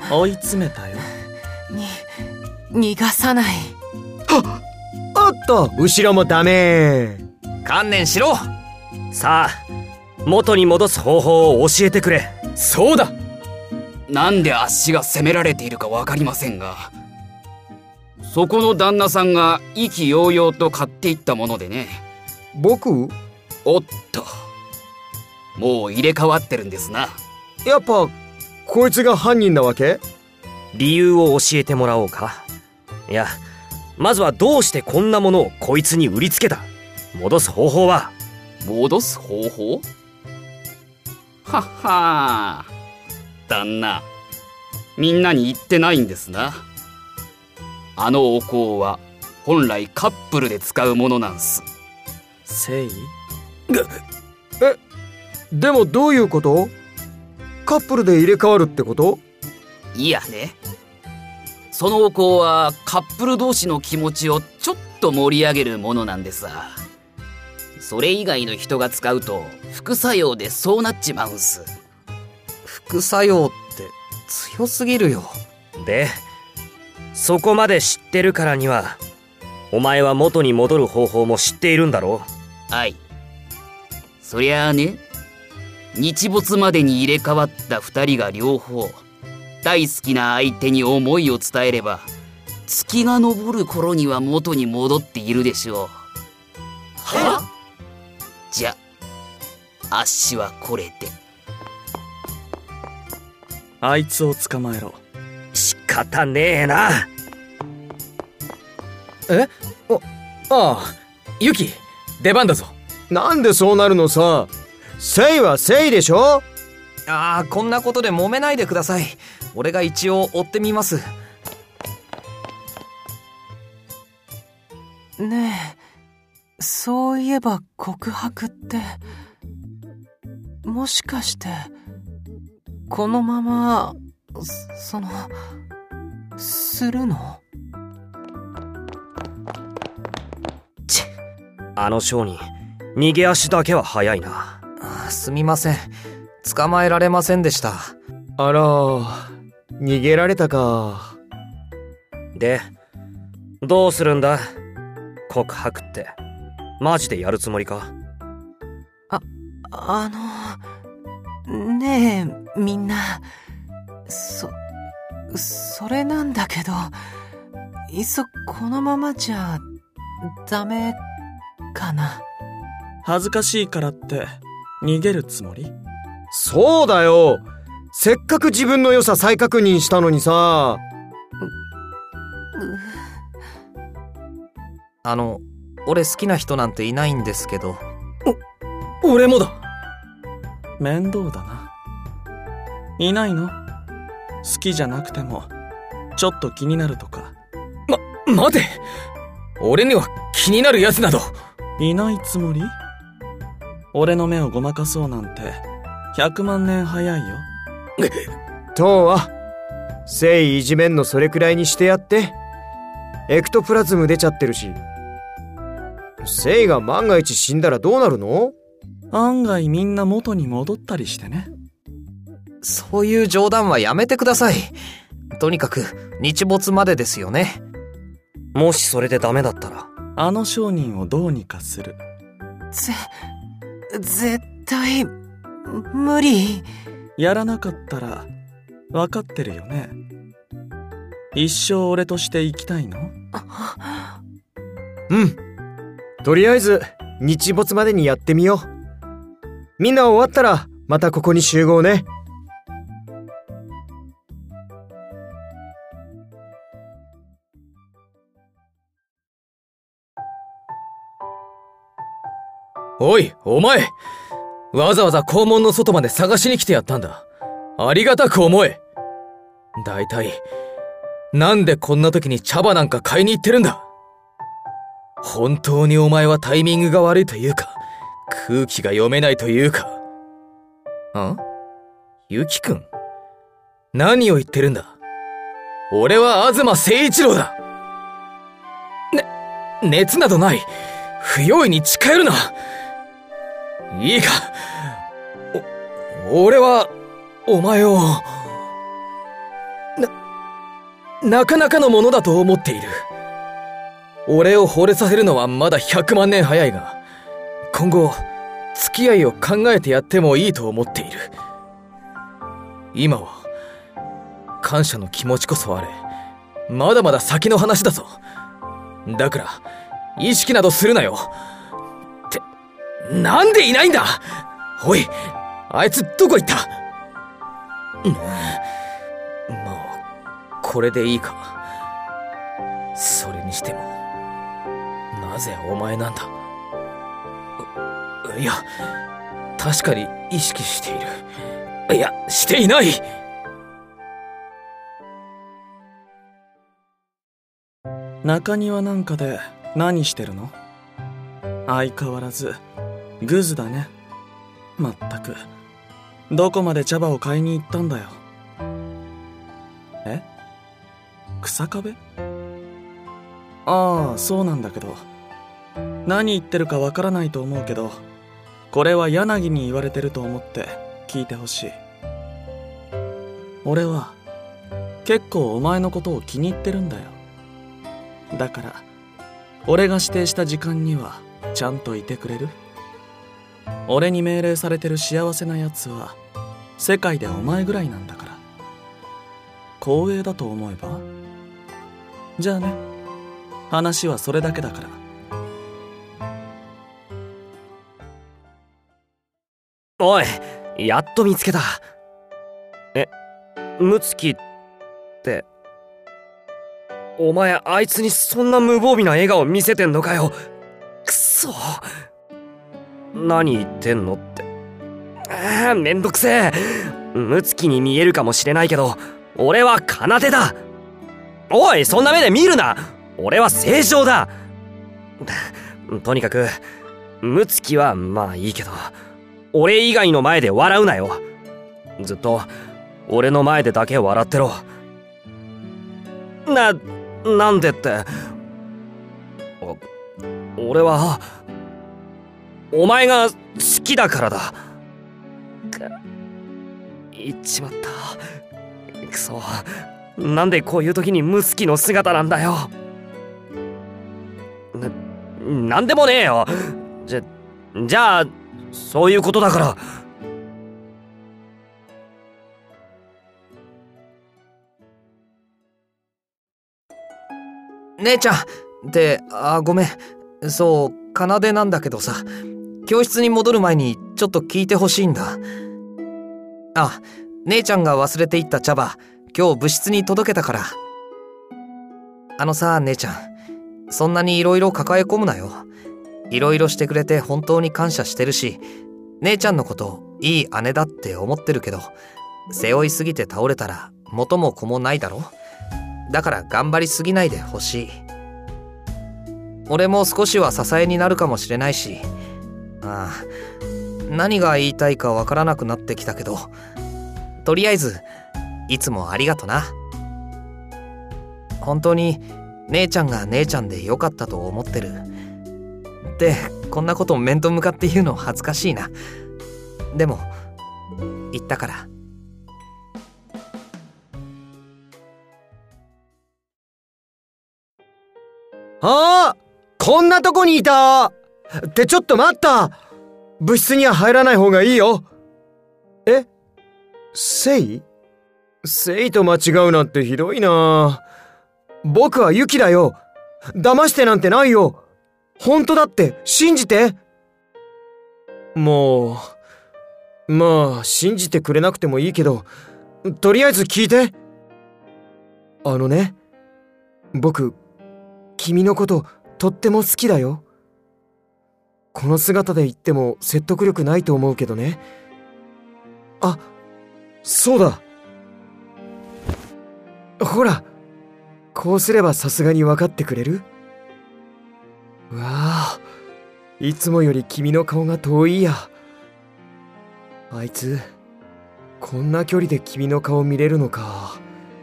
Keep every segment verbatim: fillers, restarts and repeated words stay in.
追い詰めたよ。 に、逃がさない。 はっ、おっと、後ろもダメ。 観念しろ。さあ、元に戻す方法を教えてくれ。 そうだ。なんであっしが責められているか分かりませんが、そこの旦那さんが意気揚々と買っていったものでね。 僕？ おっと、もう入れ替わってるんですな。 やっぱこいつが犯人なわけ？ 理由を教えてもらおうか。いや、まずはどうしてこんなものをこいつに売りつけた。戻す方法は？ 戻す方法？はっはー、旦那、みんなに言ってないんですな。あのお香は本来カップルで使うものなんす。 せい？ え、でもどういうこと？カップルで入れ替わるってこと？ いやね、そのお香はカップル同士の気持ちをちょっと盛り上げるものなんですさ。それ以外の人が使うと副作用でそうなっちまうんす。 副作用って強すぎるよ。 で、そこまで知ってるからには、お前は元に戻る方法も知っているんだろう？ はい。そりゃあね、日没までに入れ替わった二人が両方大好きな相手に思いを伝えれば、月が昇る頃には元に戻っているでしょう。 は？ じゃ、あっしはこれで。 あいつを捕まえろ。 仕方ねえな。 え？お、ああ、ユキ、出番だぞ。 なんでそうなるのさ。セイはセイでしょ。 ああ、こんなことで揉めないでください。俺が一応追ってみます。ねえ、そういえば告白ってもしかしてこのまま、そのするの？ ちっ、あの商人、逃げ足だけは早いな。 すみません、捕まえられませんでした。 あら、逃げられたか。 で、どうするんだ？告白ってマジでやるつもりか？ あ、あのねえ、みんな、そそれなんだけど、いっそこのままじゃダメかな。 恥ずかしいからって逃げるつもり？ そうだよ、せっかく自分の良さ再確認したのにさ。 あの、俺好きな人なんていないんですけど。 お、俺もだ。 面倒だな。いないの？好きじゃなくてもちょっと気になるとか。 ま、待て、俺には気になるやつなどいないつもり？俺の目をごまかそうなんてひゃくまん年早いよ。 とは、セイいじめんのそれくらいにしてやって。エクトプラズム出ちゃってるし。セイが万が一死んだらどうなるの？ 案外みんな元に戻ったりしてね。 そういう冗談はやめてください。とにかく日没までですよね。 もしそれでダメだったら、 あの商人をどうにかする。 ぜ、絶対無理。 やらなかったら分かってるよね。一生俺として生きたいの？ うん、とりあえず日没までにやってみよう。みんな終わったらまたここに集合ね。 おい、お前、わざわざ校門の外まで探しに来てやったんだ。ありがたく思え。だいたいなんでこんな時に茶葉なんか買いに行ってるんだ。本当にお前はタイミングが悪いというか、空気が読めないというか。ん？ゆきくん、何を言ってるんだ。俺は東誠一郎だ。ね、熱などない。不用意に近寄るな。いいか、お、俺はお前をな、 なかなかのものだと思っている。俺を惚れさせるのはまだひゃくまんねん早いが、今後付き合いを考えてやってもいいと思っている。今は感謝の気持ちこそあれ、まだまだ先の話だぞ。だから意識などするなよ。ってなんでいないんだ。おい、あいつどこ行った。うん、まあこれでいいか。それにしてもなぜお前なんだ。いや、確かに意識している。いや、していない。 中庭なんかで何してるの？相変わらずグズだね。まったくどこまで茶葉を買いに行ったんだよ。え？草壁？ああ、そうなんだけど、何言ってるかわからないと思うけど、これは柳に言われてると思って聞いてほしい。俺は結構お前のことを気に入ってるんだよ。だから俺が指定した時間にはちゃんといてくれる？俺に命令されてる幸せなやつは世界でお前ぐらいなんだから。光栄だと思えば。じゃあね、話はそれだけだから。 おい、やっと見つけた。え、ムツキって、お前あいつにそんな無防備な笑顔見せてんのかよ。くそ、何言ってんのって。ああ、めんどくせえ。ムツキに見えるかもしれないけど、俺は奏だ。おい、そんな目で見るな。俺は正常だ。とにかくムツキはまあいいけど、俺以外の前で笑うなよ。ずっと俺の前でだけ笑ってろ。な、なんでって。俺はお前が好きだからだ。言っちまった。くそ、なんでこういう時にムツキの姿なんだよ。な、なんでもねえよ。じゃ、じゃあそういうことだから。 姉ちゃんで、あ、ごめん。そう、奏なんだけどさ、教室に戻る前にちょっと聞いてほしいんだ。あ、姉ちゃんが忘れていった茶葉、今日部室に届けたから。あのさ、姉ちゃん、そんなにいろいろ抱え込むなよ。いろいろしてくれて本当に感謝してるし、姉ちゃんのこといい姉だって思ってるけど、背負いすぎて倒れたら元も子もないだろ。だから頑張りすぎないでほしい。俺も少しは支えになるかもしれないし、ああ、何が言いたいかわからなくなってきたけど、とりあえずいつもありがとな。本当に姉ちゃんが姉ちゃんでよかったと思ってる。で、こんなこと面と向かって言うの恥ずかしいな。でも言ったから。 ああ、こんなとこにいた。ってちょっと待った。部室には入らない方がいいよ。え？セイ？セイと間違うなんてひどいな。僕はユキだよ。騙してなんてないよ。本当だって信じて。もう、まあ信じてくれなくてもいいけど、とりあえず聞いて。あのね、僕君のこととっても好きだよ。この姿で言っても説得力ないと思うけどね。あ、そうだ。ほら、こうすればさすがに分かってくれる？うわあ、いつもより君の顔が遠いや。あいつ、こんな距離で君の顔見れるのか。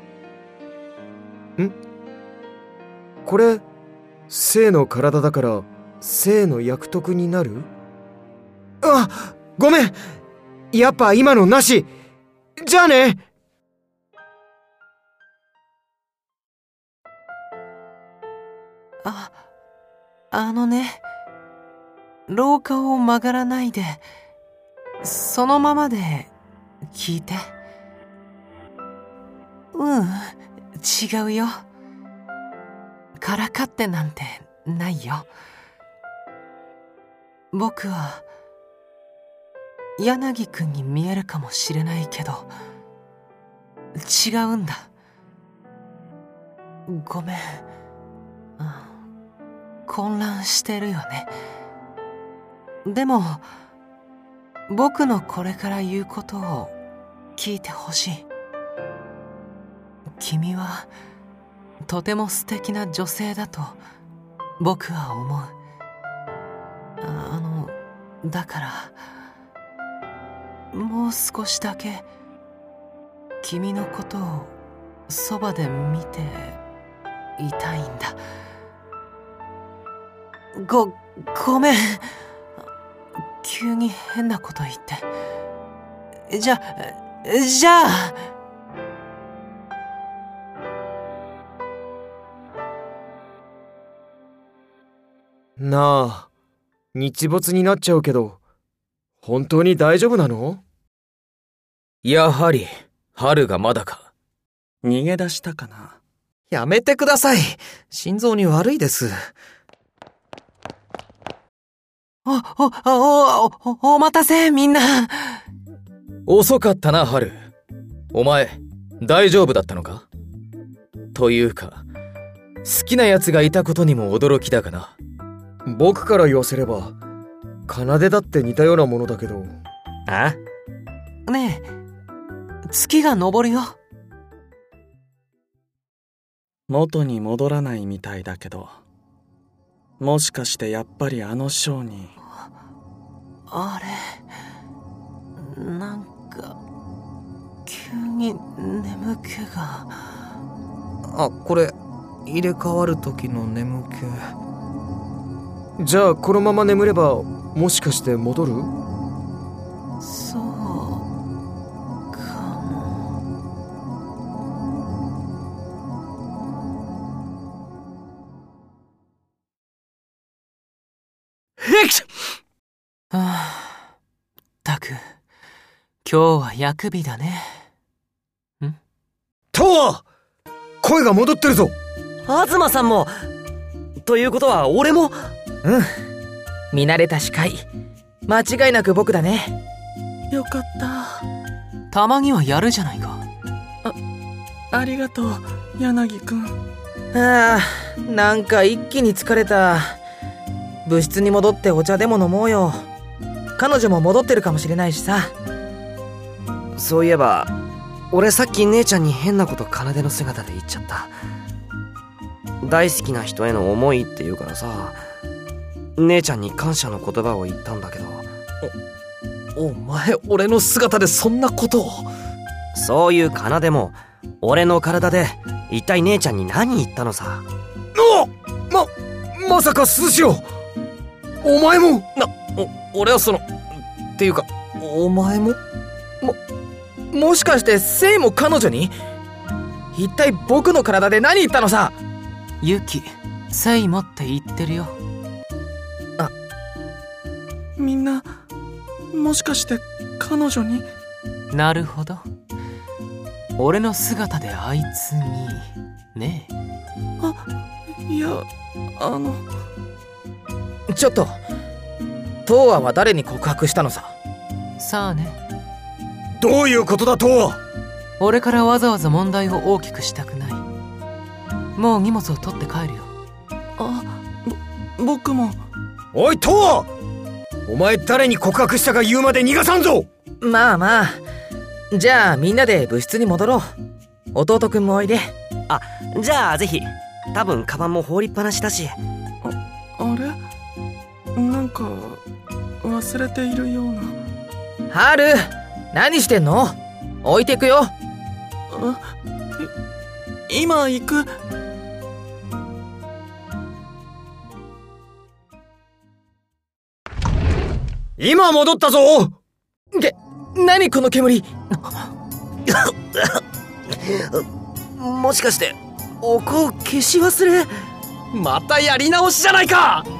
ん？これ、生の体だから、生の役得になる？あ、ごめん！やっぱ今のなし！じゃあね！ あ、あのね、廊下を曲がらないで、そのままで聞いて。うん、違うよ。からかってなんてないよ。僕は柳くんに見えるかもしれないけど、違うんだ。ごめん。混乱してるよね。でも僕のこれから言うことを聞いてほしい。君はとても素敵な女性だと僕は思う。あのだからもう少しだけ君のことをそばで見ていたいんだ。ご、ごめん。急に変なこと言って。じゃ、じゃあ。 なあ、日没になっちゃうけど、本当に大丈夫なの？ やはり、春がまだか。 逃げ出したかな。 やめてください。心臓に悪いです。 お、お、お、お、お待たせ、みんな。 遅かったな、春。お前、大丈夫だったのか？というか、好きな奴がいたことにも驚きだがな。 僕から言わせれば、奏だって似たようなものだけど。 あ？ ねえ、月が昇るよ。 元に戻らないみたいだけど、もしかしてやっぱりあのショーに。 あれ、なんか急に眠気が。 あ、これ入れ替わる時の眠気。 じゃあこのまま眠ればもしかして戻る？ そうかも。 へきはあ、ったく今日は薬日だね。ん？ とわ！声が戻ってるぞ。 東さんも。ということは俺も。 うん、見慣れた司会、間違いなく僕だね。 よかった。 たまにはやるじゃないか。 あ、ありがとう、柳くん。 ああ、なんか一気に疲れた。部室に戻ってお茶でも飲もうよ。彼女も戻ってるかもしれないしさ。 そういえば俺さっき姉ちゃんに変なこと奏の姿で言っちゃった。大好きな人への思いって言うからさ、姉ちゃんに感謝の言葉を言ったんだけど。 お、お前俺の姿でそんなことを。 そういう奏も俺の体で一体姉ちゃんに何言ったのさ。 おままさか鈴代、お前も。 な、お、俺はそのっていうかお前もももしかしてセイも彼女に？一体僕の体で何言ったのさ。 ユキ、セイもって言ってるよ。 あ、 みんなもしかして彼女に？ なるほど。俺の姿であいつにねえ。 あ、いや、あのちょっと、東亜は誰に告白したのさ。 さあね。 どういうことだ東亜。 俺からわざわざ問題を大きくしたくない。もう荷物を取って帰るよ。 あ、ぼ僕も。 おい東亜、お前誰に告白したか言うまで逃がさんぞ。 まあまあ、じゃあみんなで部室に戻ろう。弟くんもおいで。 あ、じゃあぜひ。多分カバンも放りっぱなしだし。 あ、あれ？なんか忘れているような。 ハル、何してんの？置いてくよ。 あ、い今行く。 今戻ったぞ。 げ、何この煙。 もしかしてお香消し忘れ？ またやり直しじゃないか。